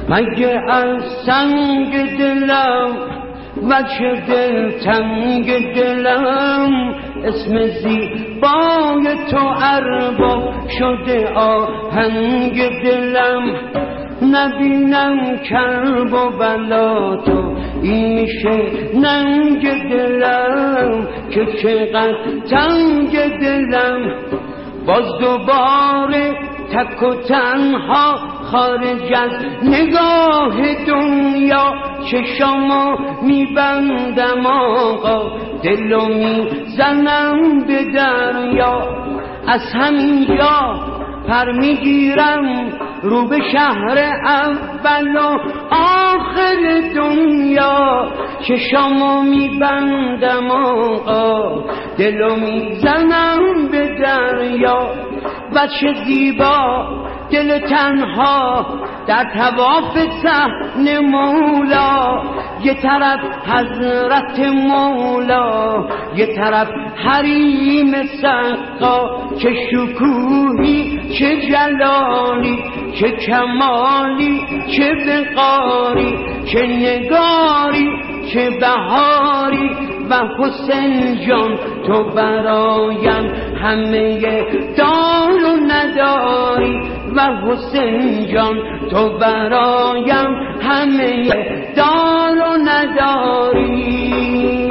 مگه از سنگ دلم و چه دلتنگ دلم اسم زیبای تو ارباب شده آهنگ دلم. نبینم کرب و بلا تو این میشه ننگ دلم که چقدر تنگ دلم. باز دوباره تک و تنها خارج از نگاه دنیا چشمو میبندم آقا دلو میزنم به دریا. از همینجا پر میگیرم رو به شهر اول و آخر دنیا چشمو میبندم آقا دلو میزنم به دریا. بچه زیبا دل تنها در طواف صحن مولا، یه طرف حضرت مولا یه طرف حریم سقا. چه شکوهی چه جلالی چه کمالی چه وقاری چه نگاری چه بهاری و حسین جان تو برایم همه دار و نداری و حسین جان تو برایم همه دار و نداری.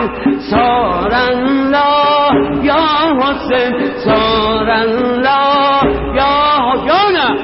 سارالله یا حسین سارالله یا جانم.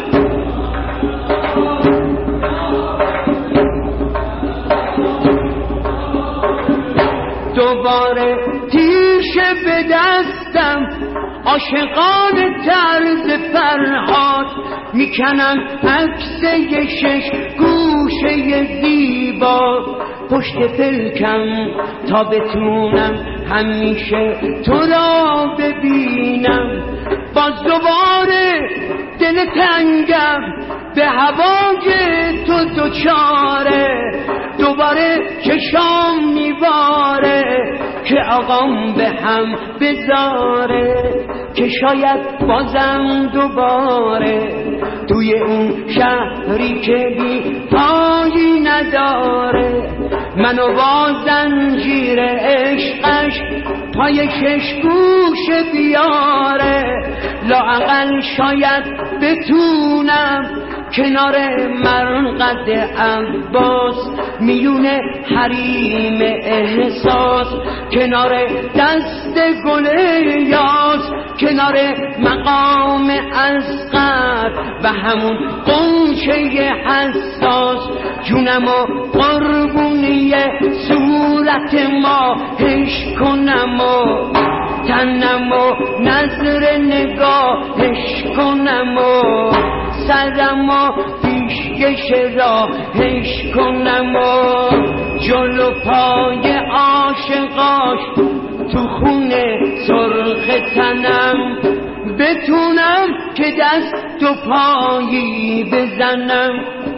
دوباره تیشه به دستم عاشقان طرز فرهاد میکنن عکس یه شش گوشه زیبا پشت پلکم تا بتونم همیشه تو را ببینم. باز دوباره دل تنگم به هوای تو دوچاره دوباره چشام میباره که آقام به هم بذاره که شاید بازم دوباره توی اون شهری که بی پایی نداره منو با زنجیر عشقش پای شش گوش بیاره. لااقل شاید بتونم کنار مرقد عباس میون حریم احساس کنار دست گل یاس کنار مقام اصغر و همون قنچه حساس جونم و قربونی صورت ماهش کنم و تنم و نظر نگاهش کنم و سرم و پیشکش راهش کنم و جلو پای عاشقاش تو خونه سرخ تنم بتونم که دست و پایی بزنم.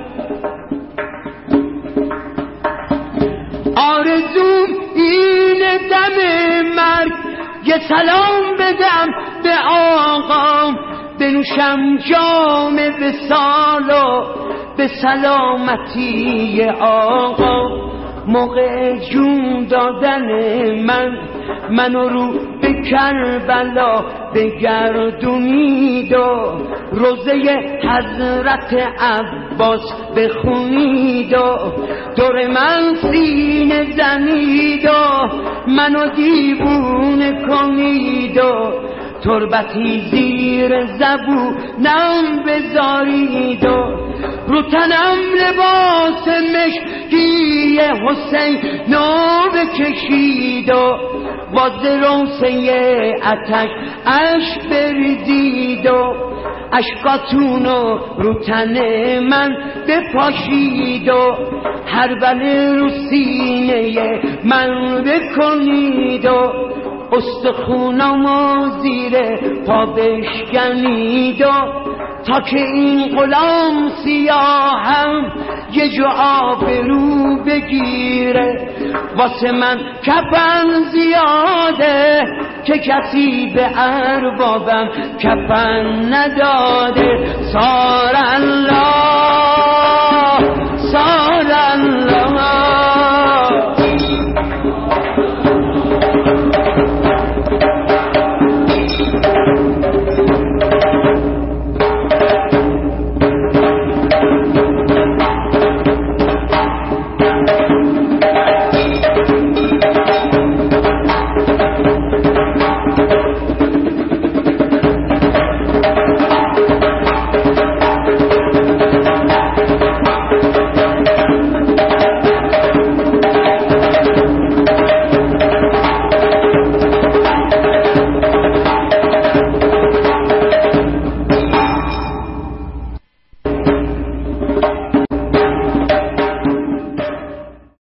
آرزوم اینه دم مرگ یه سلام بدم به آقام بنوشم جام وصال و به سلامتی آقا. موقع جون دادن منو رو به کربلا بگردونید و روزه حضرت عباس بخونید و دور من سینه زنید و منو دیوونه کنید و تربتی زیر زبونم بذارید و رو تنم لباس مشکی حسین نو بکشید و باز روسه اتش اش بریزید و اشکاتونو رو تن من بپاشید و هر بله رو سینه من بکنید و استخونامو زیر پا بشکنید و تا که این غلام سیاهم یه جو آبرو بگیره. واسه من کفن زیاده که کسی به اربابم کفن نداده.